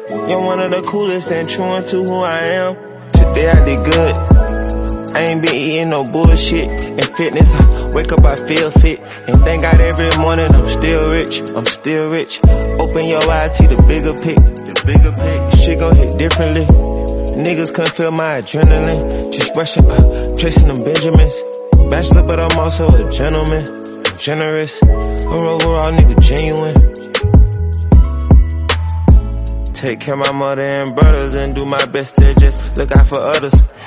You're one of the coolest and true to who I am. Today I did good. I ain't been eating no bullshit. In fitness, I wake up, I feel fit. And thank God every morning I'm still rich. I'm still rich. Open your eyes, see the bigger pic. The bigger pic. Shit gon' hit differently. Niggas couldn't feel my adrenaline. Just rushing up, tracing them Benjamins. Bachelor, but I'm also a gentleman. Generous. I'm overall nigga genuine. Take care of my mother and brothers and do my best to just look out for others.